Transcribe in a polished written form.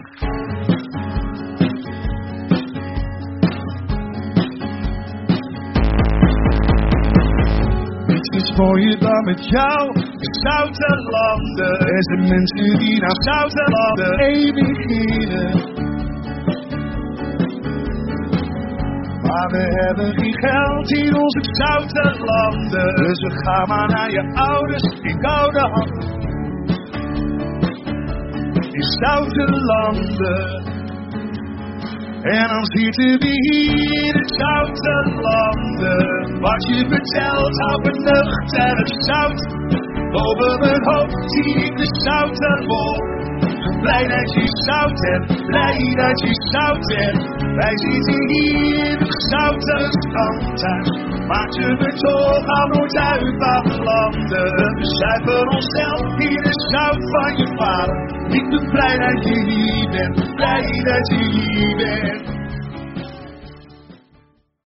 Niets is mooier dan met jou in zoute landen. Er zijn mensen die naar zoute landen emigreren. Maar we hebben geen geld in onze zoute landen. Dus we gaan maar naar je ouders in koude handen. In zoute landen. En dan zitten we hier in zoute landen. Wat je vertelt houdt me nuchter zout. Boven mijn hoofd zie ik de zoute wolk. Blij dat je zout hebt, blij dat je zout hebt. Wij zitten hier in de zoute standhuis. Maakt je me toch al nooit uit wat landen. We zuipen onszelf in de zout van je vader. Ik ben blij dat je hier bent, blij dat je hier bent.